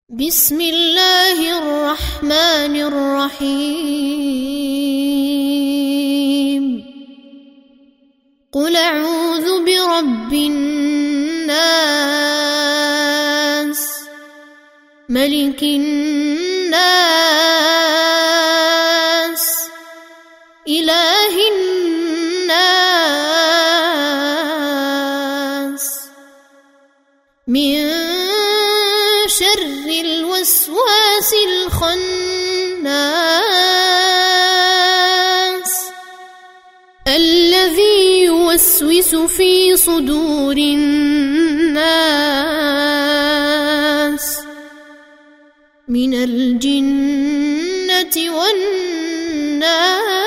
بسم الله الرحمن الرحيم قل أعوذ برب الناس ملك الناس إله الناس من شر الوسواس الخناس الذي يوسوس في صدور الناس من الجنة والناس.